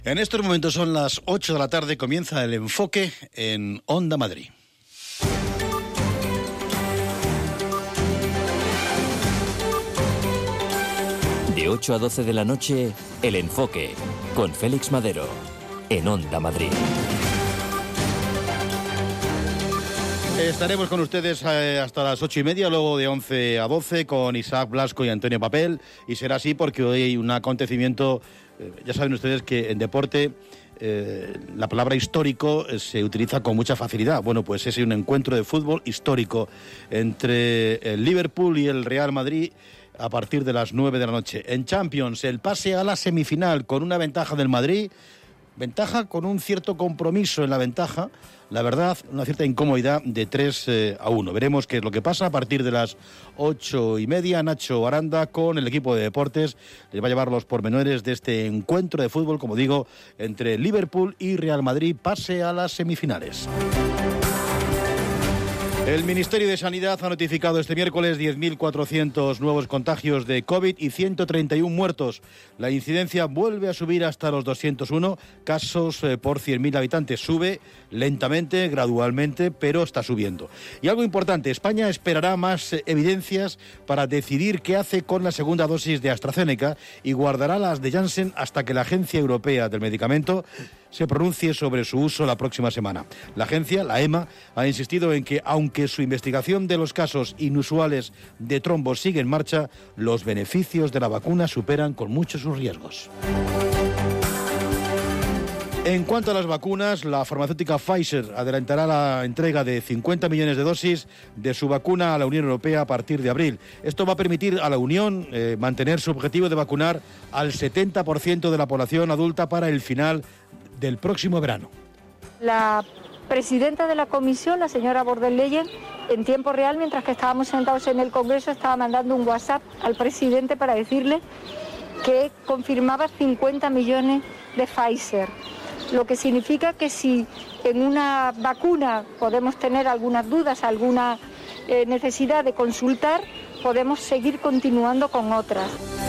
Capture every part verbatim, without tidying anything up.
En estos momentos son las ocho de la tarde, comienza el enfoque en Onda Madrid. De ocho a doce de la noche, el enfoque con Félix Madero en Onda Madrid. Estaremos con ustedes eh, hasta las ocho y media, luego de once a doce con Isaac Blasco y Antonio Papel, y será así porque hoy hay un acontecimiento, eh, ya saben ustedes que en deporte eh, la palabra histórico eh, se utiliza con mucha facilidad. Bueno, pues es un encuentro de fútbol histórico entre el Liverpool y el Real Madrid a partir de las nueve de la noche. En Champions, el pase a la semifinal con una ventaja del Madrid, ventaja con un cierto compromiso en la ventaja, la verdad, una cierta incomodidad de tres a uno. Veremos qué es lo que pasa a partir de las ocho y media. Nacho Aranda con el equipo de deportes les va a llevar los pormenores de este encuentro de fútbol, como digo, entre Liverpool y Real Madrid, pase a las semifinales. El Ministerio de Sanidad ha notificado este miércoles diez mil cuatrocientos nuevos contagios de COVID y ciento treinta y uno muertos. La incidencia vuelve a subir hasta los doscientos uno casos por cien mil habitantes. Sube lentamente, gradualmente, pero está subiendo. Y algo importante, España esperará más evidencias para decidir qué hace con la segunda dosis de AstraZeneca y guardará las de Janssen hasta que la Agencia Europea del Medicamento se pronuncie sobre su uso la próxima semana. La agencia, la EMA, ha insistido en que, aunque su investigación de los casos inusuales de trombos sigue en marcha, los beneficios de la vacuna superan con mucho sus riesgos. En cuanto a las vacunas, la farmacéutica Pfizer adelantará la entrega de cincuenta millones de dosis de su vacuna a la Unión Europea a partir de abril. Esto va a permitir a la Unión eh, mantener su objetivo de vacunar al setenta por ciento de la población adulta para el final del próximo verano. La presidenta de la comisión, la señora von der Leyen, en tiempo real, mientras que estábamos sentados en el Congreso, estaba mandando un WhatsApp al presidente para decirle que confirmaba cincuenta millones de Pfizer, lo que significa que si en una vacuna podemos tener algunas dudas, alguna eh, necesidad de consultar, podemos seguir continuando con otras.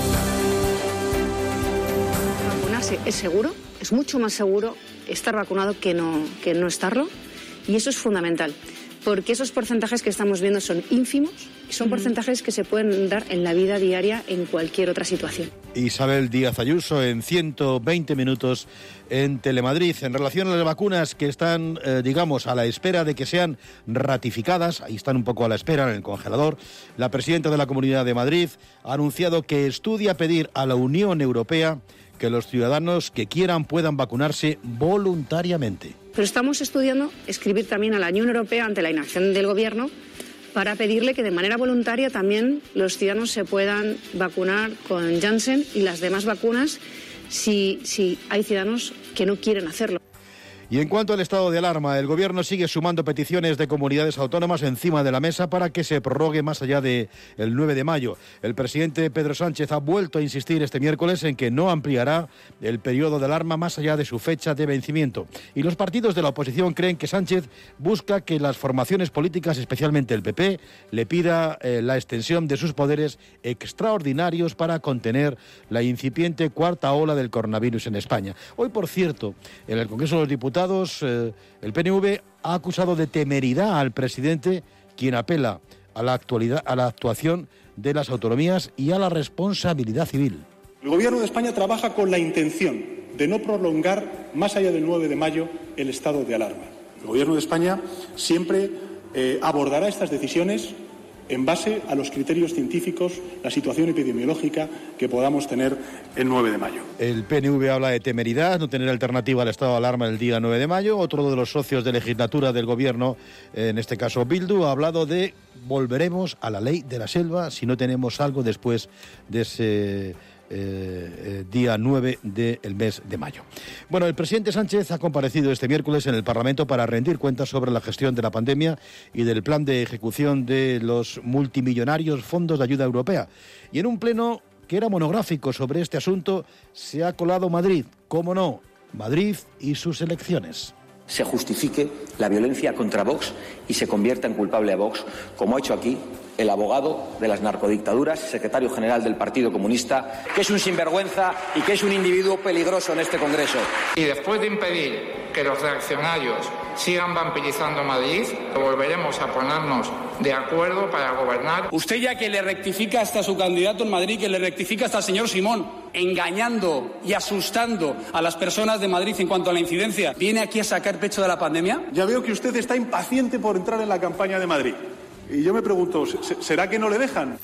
Vacunarse es seguro. Es mucho más seguro estar vacunado que no, que no estarlo, y eso es fundamental, porque esos porcentajes que estamos viendo son ínfimos y son porcentajes que se pueden dar en la vida diaria en cualquier otra situación. Isabel Díaz Ayuso en ciento veinte minutos en Telemadrid. En relación a las vacunas que están, eh, digamos, a la espera de que sean ratificadas, ahí están un poco a la espera en el congelador, la presidenta de la Comunidad de Madrid ha anunciado que estudia pedir a la Unión Europea que los ciudadanos que quieran puedan vacunarse voluntariamente. Pero estamos estudiando escribir también a la Unión Europea ante la inacción del Gobierno para pedirle que de manera voluntaria también los ciudadanos se puedan vacunar con Janssen y las demás vacunas si, si hay ciudadanos que no quieren hacerlo. Y en cuanto al estado de alarma, el Gobierno sigue sumando peticiones de comunidades autónomas encima de la mesa para que se prorrogue más allá del nueve de mayo. El presidente Pedro Sánchez ha vuelto a insistir este miércoles en que no ampliará el periodo de alarma más allá de su fecha de vencimiento. Y los partidos de la oposición creen que Sánchez busca que las formaciones políticas, especialmente el P P, le pida eh, la extensión de sus poderes extraordinarios para contener la incipiente cuarta ola del coronavirus en España. Hoy, por cierto, en el Congreso de los Diputados, Eh, el P N V ha acusado de temeridad al presidente, quien apela a la actualidad, a la actuación de las autonomías y a la responsabilidad civil. El Gobierno de España trabaja con la intención de no prolongar más allá del nueve de mayo el estado de alarma. El Gobierno de España siempre eh, abordará estas decisiones en base a los criterios científicos, la situación epidemiológica que podamos tener el nueve de mayo. El P N V habla de temeridad, no tener alternativa al estado de alarma el día nueve de mayo. Otro de los socios de legislatura del Gobierno, en este caso Bildu, ha hablado de volveremos a la ley de la selva si no tenemos algo después de ese Eh, eh, día nueve del mes de mayo. Bueno, el presidente Sánchez ha comparecido este miércoles en el Parlamento para rendir cuentas sobre la gestión de la pandemia y del plan de ejecución de los multimillonarios fondos de ayuda europea. Y en un pleno que era monográfico sobre este asunto, se ha colado Madrid. ¿Cómo no? Madrid y sus elecciones. se justifique la violencia contra Vox y se convierta en culpable a Vox, como ha hecho aquí el abogado de las narcodictaduras, secretario general del Partido Comunista, que es un sinvergüenza y que es un individuo peligroso en este Congreso. Y después de impedir que los reaccionarios sigan vampirizando Madrid, volveremos a ponernos de acuerdo para gobernar. Usted, ya que le rectifica hasta su candidato en Madrid, que le rectifica hasta al señor Simón, engañando y asustando a las personas de Madrid en cuanto a la incidencia, ¿viene aquí a sacar pecho de la pandemia? Ya veo que usted está impaciente por entrar en la campaña de Madrid. Y yo me pregunto, ¿será que no le dejan?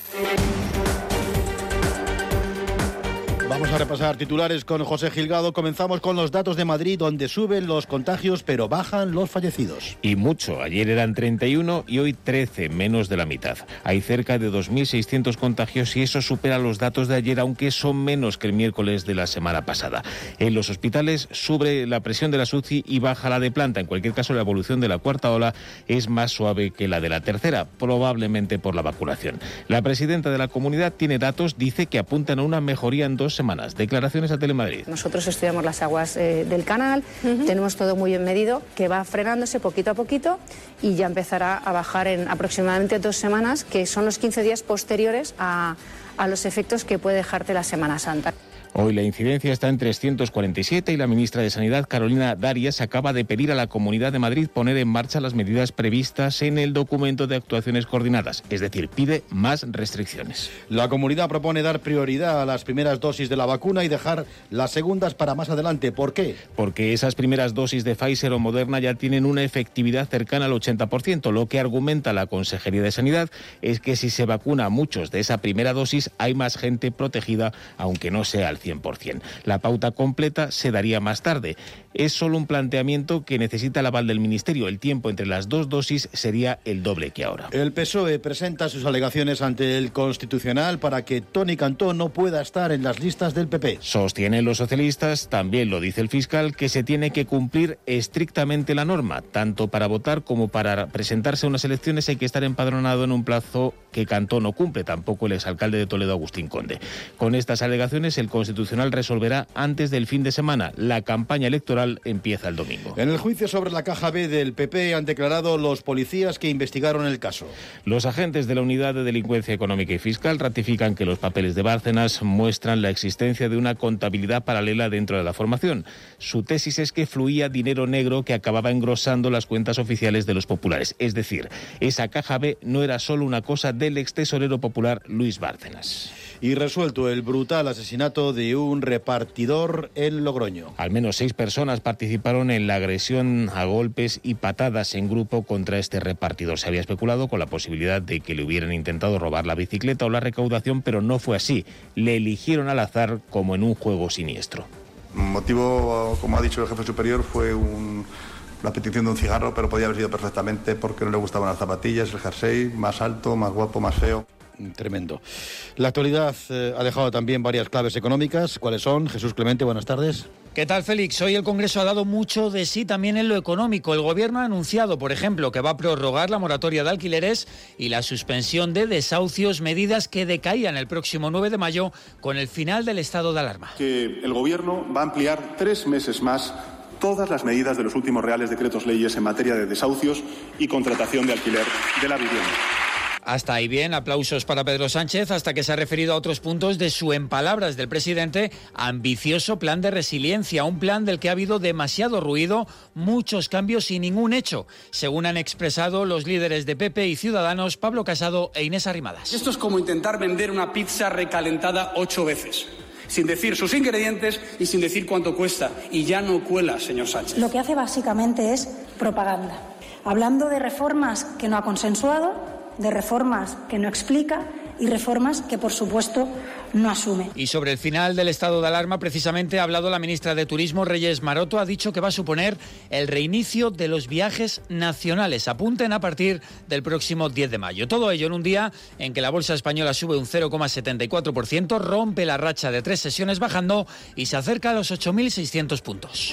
Vamos a repasar titulares con José Gilgado. Comenzamos con los datos de Madrid, donde suben los contagios, pero bajan los fallecidos. Y mucho. Ayer eran treinta y uno y hoy trece, menos de la mitad. Hay cerca de dos mil seiscientos contagios y eso supera los datos de ayer, aunque son menos que el miércoles de la semana pasada. En los hospitales sube la presión de la U C I y baja la de planta. En cualquier caso, la evolución de la cuarta ola es más suave que la de la tercera, probablemente por la vacunación. La presidenta de la comunidad tiene datos, dice que apuntan a una mejoría en dos semanas. Declaraciones a Telemadrid. Nosotros estudiamos las aguas eh, del canal, uh-huh. tenemos todo muy bien medido, que va frenándose poquito a poquito y ya empezará a bajar en aproximadamente dos semanas, que son los quince días posteriores a, a los efectos que puede dejarte la Semana Santa. Hoy la incidencia está en trescientos cuarenta y siete y la ministra de Sanidad, Carolina Darias, acaba de pedir a la Comunidad de Madrid poner en marcha las medidas previstas en el documento de actuaciones coordinadas, es decir, pide más restricciones. La comunidad propone dar prioridad a las primeras dosis de la vacuna y dejar las segundas para más adelante. ¿Por qué? Porque esas primeras dosis de Pfizer o Moderna ya tienen una efectividad cercana al ochenta por ciento. Lo que argumenta la Consejería de Sanidad es que si se vacuna a muchos de esa primera dosis, hay más gente protegida, aunque no sea al cien por ciento. La pauta completa se daría más tarde. Es solo un planteamiento que necesita el aval del Ministerio. El tiempo entre las dos dosis sería el doble que ahora. El P S O E presenta sus alegaciones ante el Constitucional para que Toni Cantó no pueda estar en las listas del P P. Sostienen los socialistas, también lo dice el fiscal, que se tiene que cumplir estrictamente la norma. Tanto para votar como para presentarse a unas elecciones hay que estar empadronado en un plazo que Cantó no cumple, tampoco el exalcalde de Toledo, Agustín Conde. Con estas alegaciones, el Constitucional resolverá antes del fin de semana. La campaña electoral empieza el domingo. En el juicio sobre la caja B del P P han declarado los policías que investigaron el caso. Los agentes de la Unidad de Delincuencia Económica y Fiscal ratifican que los papeles de Bárcenas muestran la existencia de una contabilidad paralela dentro de la formación. Su tesis es que fluía dinero negro que acababa engrosando las cuentas oficiales de los populares. Es decir, esa caja B no era solo una cosa del extesorero popular Luis Bárcenas. Y resuelto el brutal asesinato de un repartidor en Logroño. Al menos seis personas participaron en la agresión a golpes y patadas en grupo contra este repartidor. Se había especulado con la posibilidad de que le hubieran intentado robar la bicicleta o la recaudación, pero no fue así. Le eligieron al azar como en un juego siniestro. El motivo, como ha dicho el jefe superior, fue un... la petición de un cigarro, pero podía haber sido perfectamente porque no le gustaban las zapatillas, el jersey, más alto, más guapo, más feo. Tremendo. La actualidad eh, ha dejado también varias claves económicas. ¿Cuáles son? Jesús Clemente, buenas tardes. ¿Qué tal, Félix? Hoy el Congreso ha dado mucho de sí también en lo económico. El Gobierno ha anunciado, por ejemplo, que va a prorrogar la moratoria de alquileres y la suspensión de desahucios, medidas que decaían el próximo nueve de mayo con el final del estado de alarma. Que el Gobierno va a ampliar tres meses más todas las medidas de los últimos reales decretos leyes en materia de desahucios y contratación de alquiler de la vivienda. Hasta ahí bien, aplausos para Pedro Sánchez, hasta que se ha referido a otros puntos de su, en palabras del presidente, ambicioso plan de resiliencia, un plan del que ha habido demasiado ruido, muchos cambios y ningún hecho, según han expresado los líderes de P P y Ciudadanos, Pablo Casado e Inés Arrimadas. Esto es como intentar vender una pizza recalentada ocho veces, sin decir sus ingredientes y sin decir cuánto cuesta, y ya no cuela, señor Sánchez. Lo que hace básicamente es propaganda, hablando de reformas que no ha consensuado, de reformas que no explica y reformas que, por supuesto, no asume. Y sobre el final del estado de alarma, precisamente ha hablado la ministra de Turismo, Reyes Maroto, ha dicho que va a suponer el reinicio de los viajes nacionales. Apunten a partir del próximo diez de mayo. Todo ello en un día en que la bolsa española sube un cero coma setenta y cuatro por ciento, rompe la racha de tres sesiones bajando y se acerca a los ocho mil seiscientos puntos.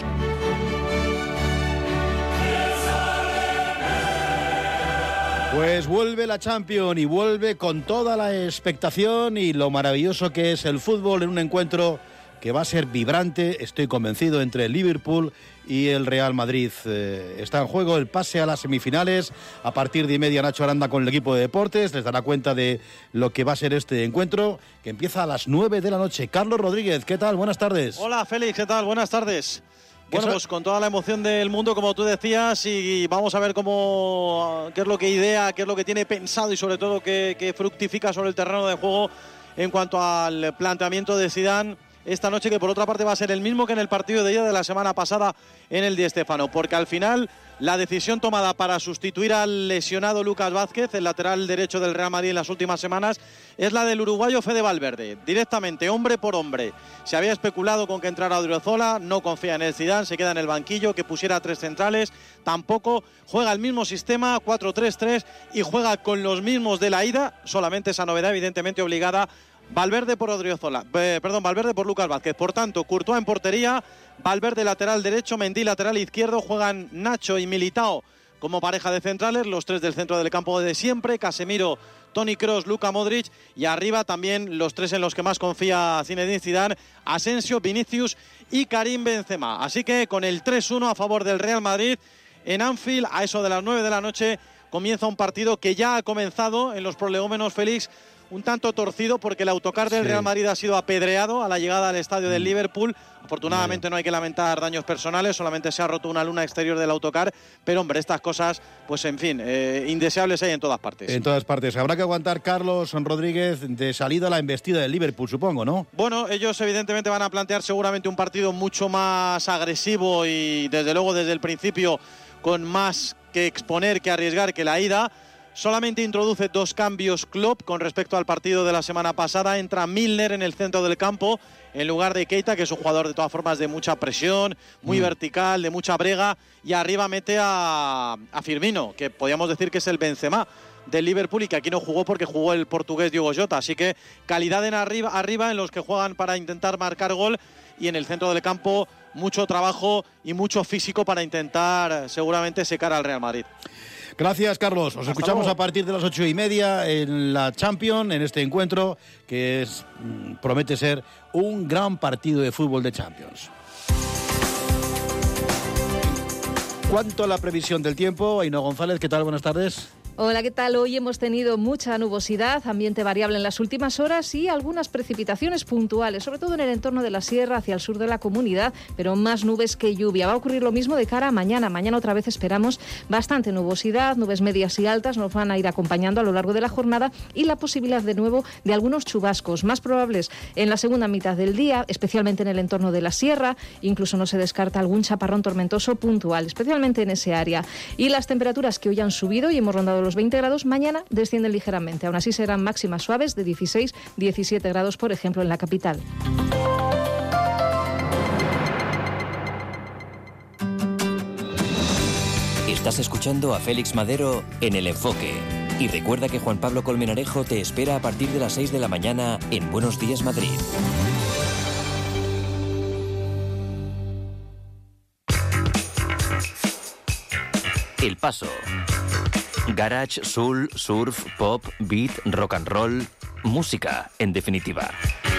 Pues vuelve la Champions y vuelve con toda la expectación y lo maravilloso que es el fútbol en un encuentro que va a ser vibrante, estoy convencido, entre el Liverpool y el Real Madrid. Eh, está en juego el pase a las semifinales. A partir de y media Nacho Aranda con el equipo de deportes les dará cuenta de lo que va a ser este encuentro, que empieza a las nueve de la noche. Carlos Rodríguez, ¿qué tal? Buenas tardes. Hola Félix, ¿qué tal? Buenas tardes. Bueno, pues con toda la emoción del mundo, como tú decías, y vamos a ver cómo, qué es lo que idea, qué es lo que tiene pensado y sobre todo qué, qué fructifica sobre el terreno de juego en cuanto al planteamiento de Zidane esta noche, que por otra parte va a ser el mismo que en el partido de ida de la semana pasada en el Di Stéfano, porque al final la decisión tomada para sustituir al lesionado Lucas Vázquez, el lateral derecho del Real Madrid en las últimas semanas, es la del uruguayo Fede Valverde, directamente, hombre por hombre. Se había especulado con que entrara Odriozola, no confía en el Zidane, se queda en el banquillo, que pusiera tres centrales, tampoco, juega el mismo sistema, cuatro tres tres, y juega con los mismos de la ida, solamente esa novedad evidentemente obligada, Valverde por Odriozola, eh, perdón, Valverde por Lucas Vázquez. Por tanto, Courtois en portería, Valverde lateral derecho, Mendy lateral izquierdo, juegan Nacho y Militao como pareja de centrales, los tres del centro del campo de siempre, Casemiro, Toni Kroos, Luka Modric, y arriba también los tres en los que más confía Zinedine Zidane, Asensio, Vinicius y Karim Benzema. Así que con el tres uno a favor del Real Madrid en Anfield, a eso de las nueve de la noche, comienza un partido que ya ha comenzado en los prolegómenos, Félix, un tanto torcido porque el autocar del sí. Real Madrid ha sido apedreado a la llegada al estadio del Liverpool. Afortunadamente no hay que lamentar daños personales, solamente se ha roto una luna exterior del autocar, pero hombre, estas cosas, pues en fin, eh, indeseables hay en todas partes. En todas partes. Habrá que aguantar, Carlos Rodríguez, de salida a la embestida del Liverpool, supongo, ¿no? Bueno, ellos evidentemente van a plantear seguramente un partido mucho más agresivo y desde luego desde el principio con más que exponer, que arriesgar que la ida. Solamente introduce dos cambios Klopp con respecto al partido de la semana pasada. Entra Milner en el centro del campo en lugar de Keita, que es un jugador de todas formas de mucha presión, muy mm. vertical, de mucha brega. Y arriba mete a, a Firmino, que podríamos decir que es el Benzema del Liverpool y que aquí no jugó porque jugó el portugués Diogo Jota. Así que calidad en arriba, arriba en los que juegan para intentar marcar gol, y en el centro del campo mucho trabajo y mucho físico para intentar seguramente secar al Real Madrid. Gracias, Carlos. Os Hasta escuchamos luego. A partir de las ocho y media en la Champions, en este encuentro que es, promete ser un gran partido de fútbol de Champions. ¿Cuánto a la previsión del tiempo? Ainhoa González, ¿qué tal? Buenas tardes. Hola, ¿qué tal? Hoy hemos tenido mucha nubosidad, ambiente variable en las últimas horas y algunas precipitaciones puntuales, sobre todo en el entorno de la sierra hacia el sur de la comunidad, pero más nubes que lluvia. Va a ocurrir lo mismo de cara a mañana. Mañana otra vez esperamos bastante nubosidad, nubes medias y altas nos van a ir acompañando a lo largo de la jornada y la posibilidad de nuevo de algunos chubascos más probables en la segunda mitad del día, especialmente en el entorno de la sierra. Incluso no se descarta algún chaparrón tormentoso puntual, especialmente en ese área. Y las temperaturas que hoy han subido y hemos rondado los veinte grados, mañana descienden ligeramente. Aún así serán máximas suaves de dieciséis a diecisiete grados, por ejemplo, en la capital. Estás escuchando a Félix Madero en El Enfoque. Y recuerda que Juan Pablo Colmenarejo te espera a partir de las seis de la mañana en Buenos Días Madrid. El Paso. Garage, soul, surf, pop, beat, rock and roll, música, en definitiva.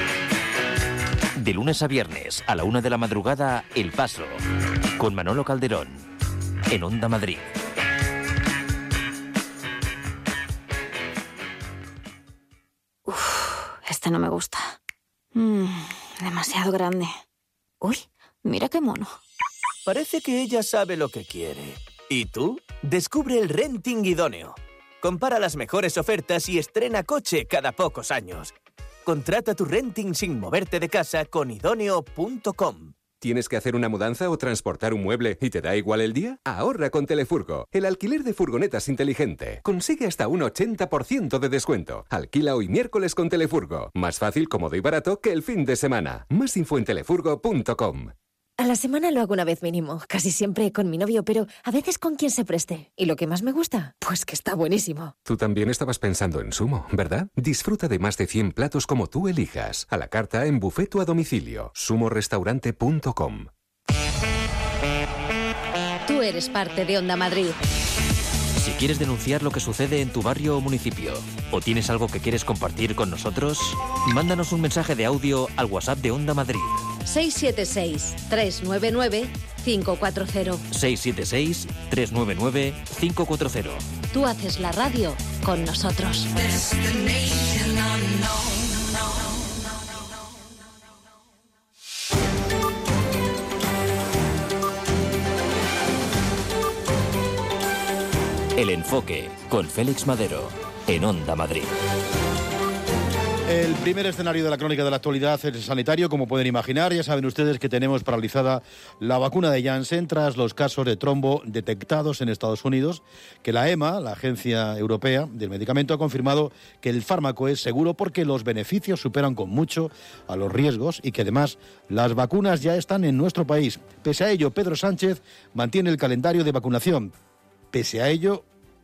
De lunes a viernes, a la una de la madrugada, El Paso, con Manolo Calderón, en Onda Madrid. Uf, este no me gusta. Mm, demasiado grande. Uy, mira qué mono. Parece que ella sabe lo que quiere. ¿Y tú? Descubre el renting idóneo. Compara las mejores ofertas y estrena coche cada pocos años. Contrata tu renting sin moverte de casa con idóneo punto com. ¿Tienes que hacer una mudanza o transportar un mueble y te da igual el día? Ahorra con Telefurgo, el alquiler de furgonetas inteligente. Consigue hasta un ochenta por ciento de descuento. Alquila hoy miércoles con Telefurgo. Más fácil, cómodo y barato que el fin de semana. Más info en telefurgo punto com. A la semana lo hago una vez mínimo, casi siempre con mi novio, pero a veces con quien se preste. ¿Y lo que más me gusta? Pues que está buenísimo. Tú también estabas pensando en Sumo, ¿verdad? Disfruta de más de cien platos como tú elijas. A la carta, en buffet o a domicilio. sumo restaurante punto com. Tú eres parte de Onda Madrid. Si quieres denunciar lo que sucede en tu barrio o municipio, o tienes algo que quieres compartir con nosotros, mándanos un mensaje de audio al WhatsApp de Onda Madrid. seis siete seis, tres nueve nueve, cinco cuatro cero. seis siete seis, tres nueve nueve, cinco cuatro cero. Tú haces la radio con nosotros. El Enfoque, con Félix Madero, en Onda Madrid. El primer escenario de la crónica de la actualidad es sanitario, como pueden imaginar. Ya saben ustedes que tenemos paralizada la vacuna de Janssen tras los casos de trombo detectados en Estados Unidos, que la E M A, la Agencia Europea del Medicamento, ha confirmado que el fármaco es seguro porque los beneficios superan con mucho a los riesgos y que además las vacunas ya están en nuestro país. Pese a ello, Pedro Sánchez mantiene el calendario de vacunación. Pese a ello,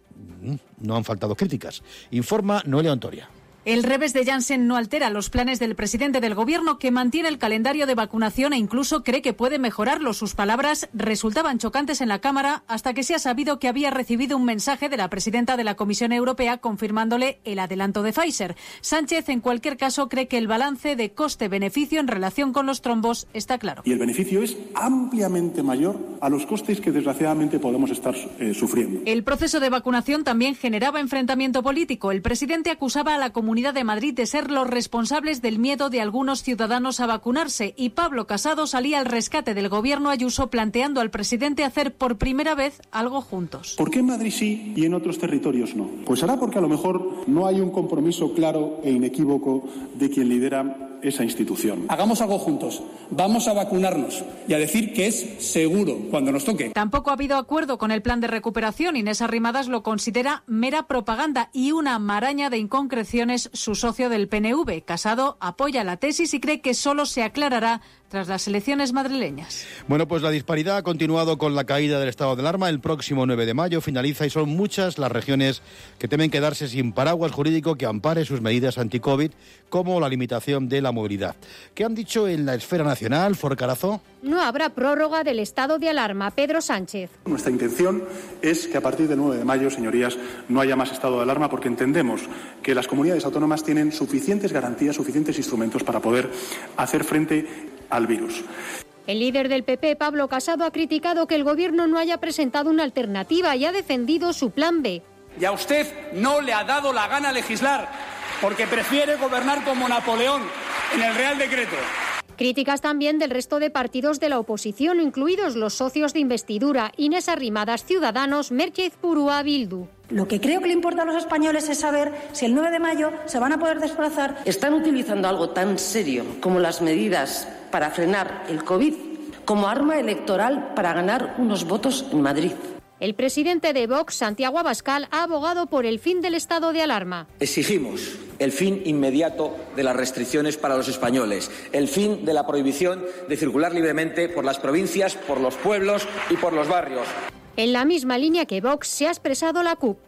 no han faltado críticas. Informa Noelia Ontoria. El revés de Janssen no altera los planes del presidente del Gobierno, que mantiene el calendario de vacunación e incluso cree que puede mejorarlo. Sus palabras resultaban chocantes en la Cámara hasta que se ha sabido que había recibido un mensaje de la presidenta de la Comisión Europea confirmándole el adelanto de Pfizer. Sánchez, en cualquier caso, cree que el balance de coste-beneficio en relación con los trombos está claro. Y el beneficio es ampliamente mayor a los costes que desgraciadamente podemos estar eh, sufriendo. El proceso de vacunación también generaba enfrentamiento político. El presidente acusaba a la comunidad de Madrid de ser los responsables del miedo de algunos ciudadanos a vacunarse, y Pablo Casado salía al rescate del Gobierno Ayuso planteando al presidente hacer por primera vez algo juntos. ¿Por qué en Madrid sí y en otros territorios no? Pues será porque a lo mejor no hay un compromiso claro e inequívoco de quien lidera esa institución. Hagamos algo juntos, vamos a vacunarnos y a decir que es seguro cuando nos toque. Tampoco ha habido acuerdo con el plan de recuperación. Inés Arrimadas lo considera mera propaganda y una maraña de inconcreciones su socio del P N V. Casado apoya la tesis y cree que solo se aclarará tras las elecciones madrileñas. Bueno, pues la disparidad ha continuado con la caída del estado de alarma. El próximo nueve de mayo finaliza y son muchas las regiones que temen quedarse sin paraguas jurídico que ampare sus medidas anti-COVID, como la limitación de la movilidad. ¿Qué han dicho en la esfera nacional, Forcarazo? No habrá prórroga del estado de alarma. Pedro Sánchez. Nuestra intención es que a partir del nueve de mayo, señorías, no haya más estado de alarma, porque entendemos que las comunidades autónomas tienen suficientes garantías, suficientes instrumentos para poder hacer frente al virus. El líder del P P, Pablo Casado, ha criticado que el Gobierno no haya presentado una alternativa y ha defendido su plan B. Y a usted no le ha dado la gana legislar, porque prefiere gobernar como Napoleón en el Real Decreto. Críticas también del resto de partidos de la oposición, incluidos los socios de investidura, Inés Arrimadas, Ciudadanos, Merchez Purúa, Bildu. Lo que creo que le importa a los españoles es saber si el nueve de mayo se van a poder desplazar. Están utilizando algo tan serio como las medidas para frenar el COVID como arma electoral para ganar unos votos en Madrid. El presidente de Vox, Santiago Abascal, ha abogado por el fin del estado de alarma. Exigimos el fin inmediato de las restricciones para los españoles, el fin de la prohibición de circular libremente por las provincias, por los pueblos y por los barrios. En la misma línea que Vox se ha expresado la C U P.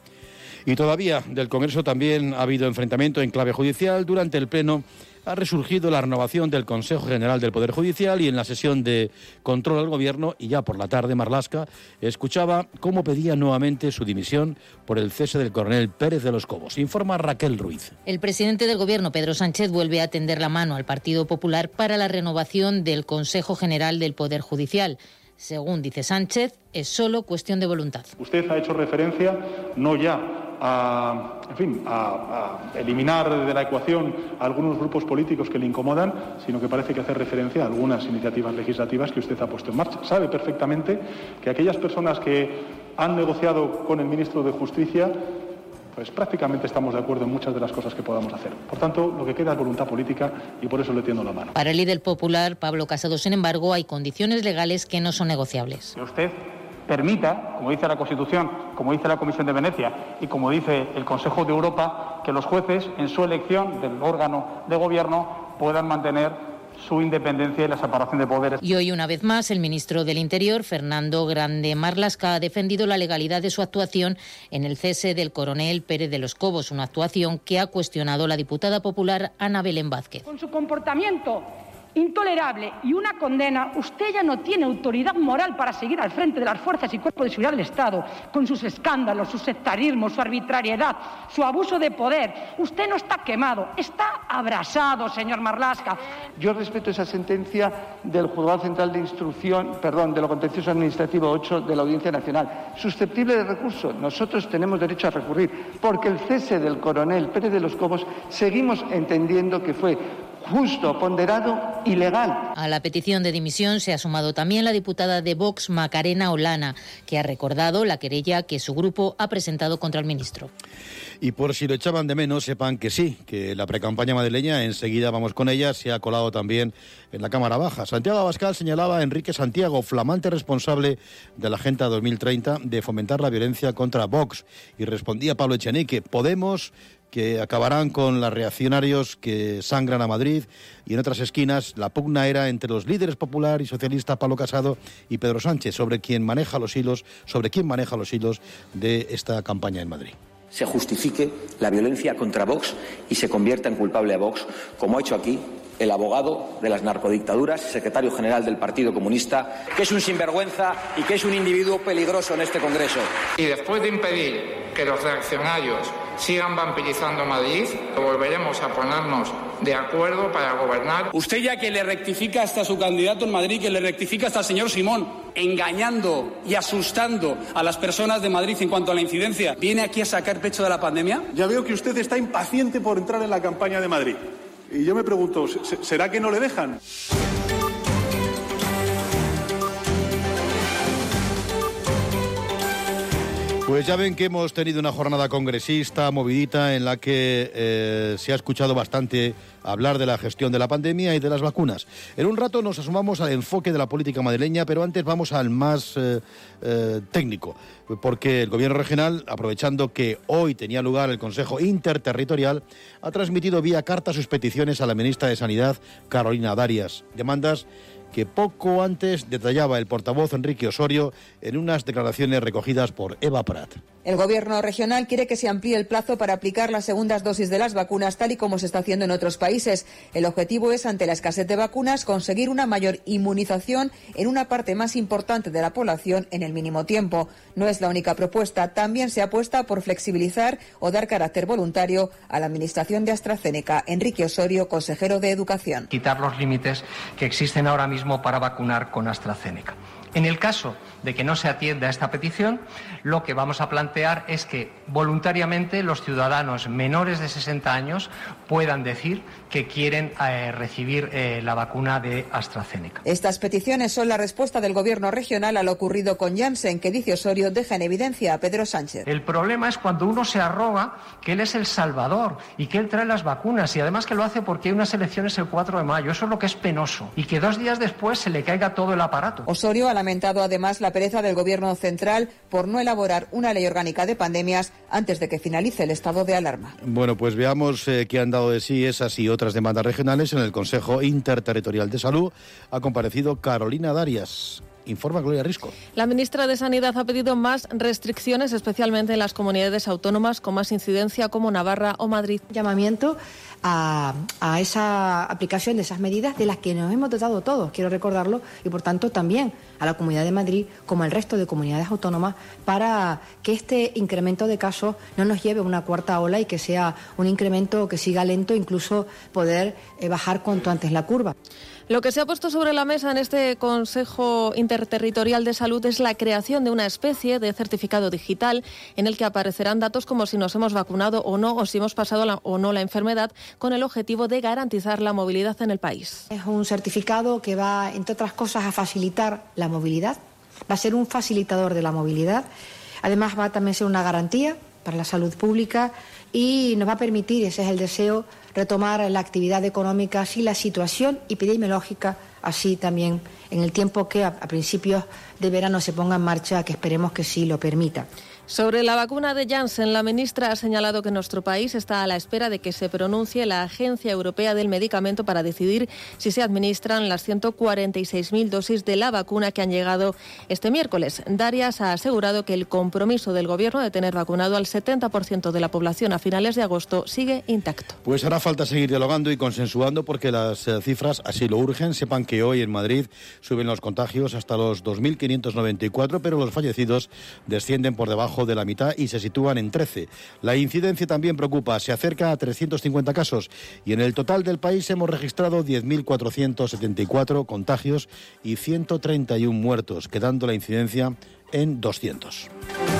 Y todavía del Congreso también ha habido enfrentamiento en clave judicial. Durante el Pleno ha resurgido la renovación del Consejo General del Poder Judicial y en la sesión de control al Gobierno, y ya por la tarde, Marlaska escuchaba cómo pedía nuevamente su dimisión por el cese del coronel Pérez de los Cobos. Informa Raquel Ruiz. El presidente del Gobierno, Pedro Sánchez, vuelve a tender la mano al Partido Popular para la renovación del Consejo General del Poder Judicial. Según dice Sánchez, es solo cuestión de voluntad. Usted ha hecho referencia no ya a, en fin, a, a eliminar de la ecuación a algunos grupos políticos que le incomodan, sino que parece que hace referencia a algunas iniciativas legislativas que usted ha puesto en marcha. Sabe perfectamente que aquellas personas que han negociado con el ministro de Justicia, pues prácticamente estamos de acuerdo en muchas de las cosas que podamos hacer. Por tanto, lo que queda es voluntad política y por eso le tiendo la mano. Para el líder popular, Pablo Casado, sin embargo, hay condiciones legales que no son negociables. Que usted permita, como dice la Constitución, como dice la Comisión de Venecia y como dice el Consejo de Europa, que los jueces, en su elección del órgano de gobierno, puedan mantener su independencia y la separación de poderes. Y hoy, una vez más, el ministro del Interior, Fernando Grande Marlaska, ha defendido la legalidad de su actuación en el cese del coronel Pérez de los Cobos, una actuación que ha cuestionado la diputada popular Ana Belén Vázquez. Con su comportamiento intolerable y una condena, usted ya no tiene autoridad moral para seguir al frente de las fuerzas y cuerpos de seguridad del Estado, con sus escándalos, su sectarismo, su arbitrariedad, su abuso de poder. Usted no está quemado, está abrasado, señor Marlaska. Yo respeto esa sentencia del Juzgado Central de Instrucción, perdón, de lo contencioso administrativo ocho de la Audiencia Nacional. Susceptible de recurso, nosotros tenemos derecho a recurrir, porque el cese del coronel Pérez de los Cobos seguimos entendiendo que fue justo, ponderado y legal. A la petición de dimisión se ha sumado también la diputada de Vox, Macarena Olana, que ha recordado la querella que su grupo ha presentado contra el ministro. Y por si lo echaban de menos, sepan que sí, que la precampaña madrileña, enseguida vamos con ella, se ha colado también en la Cámara Baja. Santiago Abascal señalaba a Enrique Santiago, flamante responsable de la Agenda dos mil treinta, de fomentar la violencia contra Vox. Y respondía Pablo Echenique, Podemos, que acabarán con los reaccionarios que sangran a Madrid, y en otras esquinas la pugna era entre los líderes popular y socialista Pablo Casado y Pedro Sánchez sobre quién maneja los hilos, sobre quién maneja los hilos de esta campaña en Madrid. Se justifique la violencia contra Vox y se convierta en culpable a Vox, como ha hecho aquí el abogado de las narcodictaduras, secretario general del Partido Comunista, que es un sinvergüenza y que es un individuo peligroso en este Congreso. Y después de impedir que los reaccionarios sigan vampirizando Madrid, volveremos a ponernos de acuerdo para gobernar. Usted, ya que le rectifica hasta su candidato en Madrid, que le rectifica hasta el señor Simón, engañando y asustando a las personas de Madrid en cuanto a la incidencia, ¿viene aquí a sacar pecho de la pandemia? Ya veo que usted está impaciente por entrar en la campaña de Madrid. Y yo me pregunto, ¿será que no le dejan? Pues ya ven que hemos tenido una jornada congresista, movidita, en la que eh, se ha escuchado bastante hablar de la gestión de la pandemia y de las vacunas. En un rato nos asomamos al enfoque de la política madrileña, pero antes vamos al más eh, eh, técnico, porque el Gobierno regional, aprovechando que hoy tenía lugar el Consejo Interterritorial, ha transmitido vía carta sus peticiones a la ministra de Sanidad, Carolina Darias. Demandas que poco antes detallaba el portavoz Enrique Osorio en unas declaraciones recogidas por Eva Prat. El Gobierno regional quiere que se amplíe el plazo para aplicar las segundas dosis de las vacunas, tal y como se está haciendo en otros países. El objetivo es, ante la escasez de vacunas, conseguir una mayor inmunización en una parte más importante de la población en el mínimo tiempo. No es la única propuesta. También se apuesta por flexibilizar o dar carácter voluntario a la administración de AstraZeneca. Enrique Osorio, consejero de Educación. Quitar los límites que existen ahora mismo para vacunar con AstraZeneca. En el caso de que no se atienda a esta petición, lo que vamos a plantear es que voluntariamente los ciudadanos menores de sesenta años puedan decir que quieren eh, recibir eh, la vacuna de AstraZeneca. Estas peticiones son la respuesta del Gobierno regional a lo ocurrido con Janssen, que, dice Osorio, deja en evidencia a Pedro Sánchez. El problema es cuando uno se arroga que él es el salvador y que él trae las vacunas, y además que lo hace porque hay unas elecciones el cuatro de mayo. Eso es lo que es penoso. Y que dos días después se le caiga todo el aparato. Osorio ha lamentado además la pereza del Gobierno central por no elaborar una ley orgánica de pandemias antes de que finalice el estado de alarma. Bueno, pues veamos eh, qué han dado de sí esas y otras demandas regionales. En el Consejo Interterritorial de Salud ha comparecido Carolina Darias. Informa Gloria Risco. La ministra de Sanidad ha pedido más restricciones, especialmente en las comunidades autónomas con más incidencia como Navarra o Madrid. Llamamiento a, a esa aplicación de esas medidas de las que nos hemos dotado todos, quiero recordarlo, y por tanto también a la Comunidad de Madrid como al resto de comunidades autónomas, para que este incremento de casos no nos lleve a una cuarta ola y que sea un incremento que siga lento, incluso poder eh, bajar cuanto antes la curva. Lo que se ha puesto sobre la mesa en este Consejo Interterritorial de Salud es la creación de una especie de certificado digital en el que aparecerán datos como si nos hemos vacunado o no, o si hemos pasado la, o no la enfermedad, con el objetivo de garantizar la movilidad en el país. Es un certificado que va, entre otras cosas, a facilitar la movilidad, va a ser un facilitador de la movilidad, además va a también ser una garantía para la salud pública y nos va a permitir, ese es el deseo, retomar la actividad económica si la situación epidemiológica así también en el tiempo que a, a principios de verano se ponga en marcha, que esperemos que sí lo permita. Sobre la vacuna de Janssen, la ministra ha señalado que nuestro país está a la espera de que se pronuncie la Agencia Europea del Medicamento para decidir si se administran las ciento cuarenta y seis mil dosis de la vacuna que han llegado este miércoles. Darias ha asegurado que el compromiso del Gobierno de tener vacunado al setenta por ciento de la población a finales de agosto sigue intacto. Pues hará falta seguir dialogando y consensuando porque las eh, cifras así lo urgen. Sepan que hoy en Madrid suben los contagios hasta los dos mil quinientos noventa y cuatro, pero los fallecidos descienden por debajo de la mitad y se sitúan en trece. La incidencia también preocupa, se acerca a trescientos cincuenta casos y en el total del país hemos registrado diez mil cuatrocientos setenta y cuatro contagios y ciento treinta y uno muertos, quedando la incidencia en doscientos.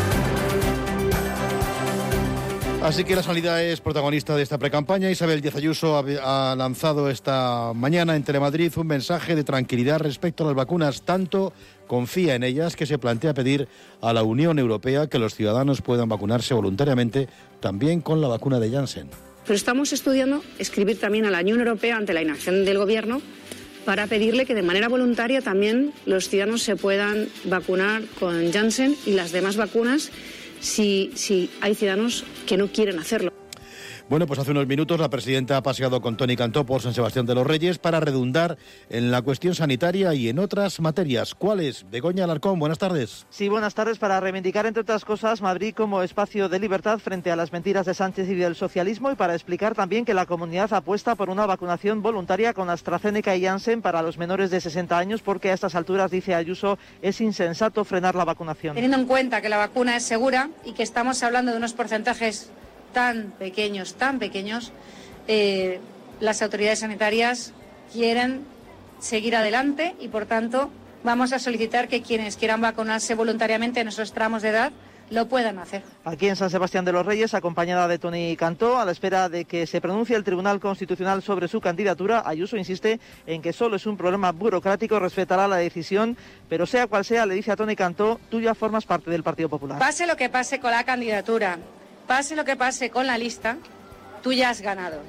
Así que la sanidad es protagonista de esta precampaña. Isabel Díaz Ayuso ha lanzado esta mañana en Telemadrid un mensaje de tranquilidad respecto a las vacunas. Tanto confía en ellas que se plantea pedir a la Unión Europea que los ciudadanos puedan vacunarse voluntariamente también con la vacuna de Janssen. Pero estamos estudiando escribir también a la Unión Europea ante la inacción del Gobierno para pedirle que de manera voluntaria también los ciudadanos se puedan vacunar con Janssen y las demás vacunas si, si hay ciudadanos que no quieren hacerlo. Bueno, pues hace unos minutos la presidenta ha paseado con Toni Cantó por San Sebastián de los Reyes para redundar en la cuestión sanitaria y en otras materias. ¿Cuáles? Begoña Alarcón, buenas tardes. Sí, buenas tardes. Para reivindicar, entre otras cosas, Madrid como espacio de libertad frente a las mentiras de Sánchez y del socialismo, y para explicar también que la comunidad apuesta por una vacunación voluntaria con AstraZeneca y Janssen para los menores de sesenta años, porque a estas alturas, dice Ayuso, es insensato frenar la vacunación. Teniendo en cuenta que la vacuna es segura y que estamos hablando de unos porcentajes tan pequeños, tan pequeños, eh, las autoridades sanitarias quieren seguir adelante y, por tanto, vamos a solicitar que quienes quieran vacunarse voluntariamente en esos tramos de edad lo puedan hacer. Aquí en San Sebastián de los Reyes, acompañada de Toni Cantó, a la espera de que se pronuncie el Tribunal Constitucional sobre su candidatura, Ayuso insiste en que solo es un problema burocrático, respetará la decisión, pero sea cual sea, le dice a Toni Cantó, tú ya formas parte del Partido Popular. Pase lo que pase con la candidatura, pase lo que pase con la lista, tú ya has ganado.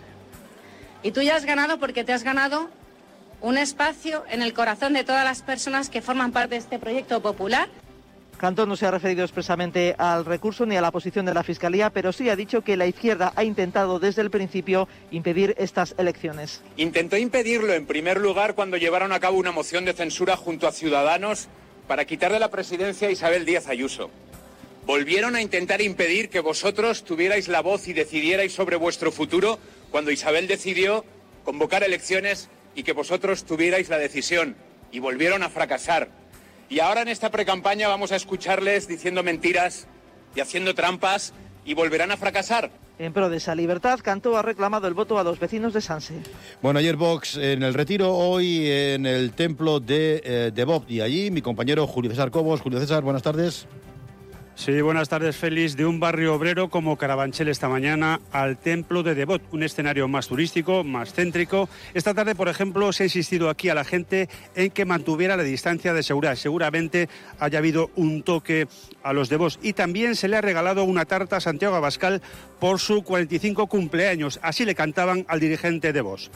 Y tú ya has ganado porque te has ganado un espacio en el corazón de todas las personas que forman parte de este proyecto popular. Cantó no se ha referido expresamente al recurso ni a la posición de la Fiscalía, pero sí ha dicho que la izquierda ha intentado desde el principio impedir estas elecciones. Intentó impedirlo en primer lugar cuando llevaron a cabo una moción de censura junto a Ciudadanos para quitarle la presidencia a Isabel Díaz Ayuso. Volvieron a intentar impedir que vosotros tuvierais la voz y decidierais sobre vuestro futuro cuando Isabel decidió convocar elecciones y que vosotros tuvierais la decisión, y volvieron a fracasar. Y ahora en esta precampaña vamos a escucharles diciendo mentiras y haciendo trampas y volverán a fracasar. En pro de esa libertad, Cantó ha reclamado el voto a los vecinos de Sanse. Bueno, ayer Vox en el retiro, hoy en el templo de eh, Devot, y allí mi compañero Julio César Cobos. Julio César, buenas tardes. Sí, buenas tardes, Félix. De un barrio obrero como Carabanchel esta mañana al templo de Devot, un escenario más turístico, más céntrico. Esta tarde, por ejemplo, se ha insistido aquí a la gente en que mantuviera la distancia de seguridad. Seguramente haya habido un toque a los Devot. Y también se le ha regalado una tarta a Santiago Abascal por su cuarenta y cinco cumpleaños. Así le cantaban al dirigente de Vox.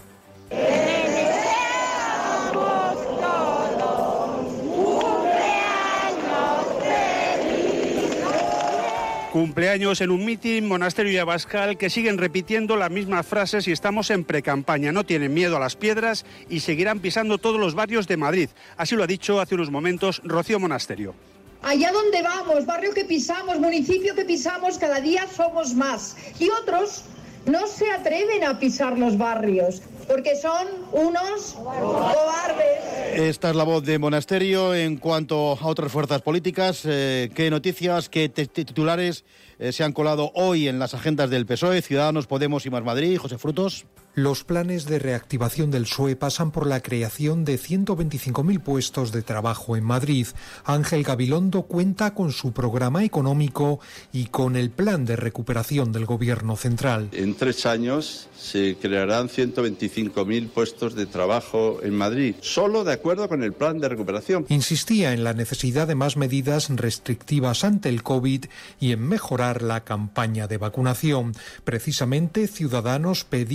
Cumpleaños en un mitin, Monasterio y Abascal, que siguen repitiendo las mismas frases y estamos en precampaña. No tienen miedo a las piedras y seguirán pisando todos los barrios de Madrid. Así lo ha dicho hace unos momentos Rocío Monasterio. Allá donde vamos, barrio que pisamos, municipio que pisamos, cada día somos más. Y otros no se atreven a pisar los barrios, porque son unos cobardes. Esta es la voz de Monasterio. En cuanto a otras fuerzas políticas, eh, ¿qué noticias, qué titulares eh, se han colado hoy en las agendas del P S O E, Ciudadanos, Podemos y Más Madrid? José Frutos. Los planes de reactivación del P S O E pasan por la creación de ciento veinticinco mil puestos de trabajo en Madrid. Ángel Gabilondo cuenta con su programa económico y con el plan de recuperación del Gobierno central. En tres años se crearán ciento veinticinco mil puestos de trabajo en Madrid, solo de acuerdo con el plan de recuperación. Insistía en la necesidad de más medidas restrictivas ante el COVID y en mejorar la campaña de vacunación. Precisamente, Ciudadanos pedía que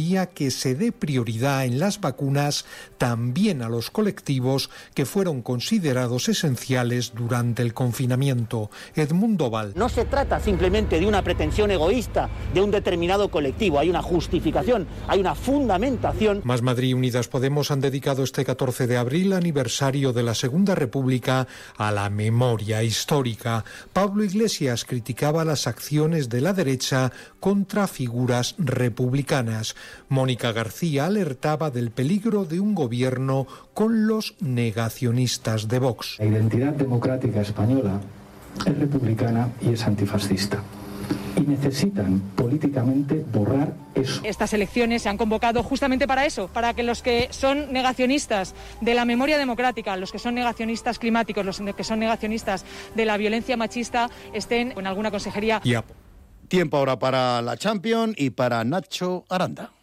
que se dé prioridad en las vacunas también a los colectivos que fueron considerados esenciales durante el confinamiento. Edmundo Val. No se trata simplemente de una pretensión egoísta de un determinado colectivo, hay una justificación, hay una fundamentación. Más Madrid y Unidas Podemos han dedicado este catorce de abril, aniversario de la Segunda República, a la memoria histórica. Pablo Iglesias criticaba las acciones de la derecha contra figuras republicanas. Mónica García alertaba del peligro de un gobierno con los negacionistas de Vox. La identidad democrática española es republicana y es antifascista. Y necesitan políticamente borrar eso. Estas elecciones se han convocado justamente para eso, para que los que son negacionistas de la memoria democrática, los que son negacionistas climáticos, los que son negacionistas de la violencia machista, estén en alguna consejería. Yep. Tiempo ahora para la Champions y para Nacho Aranda.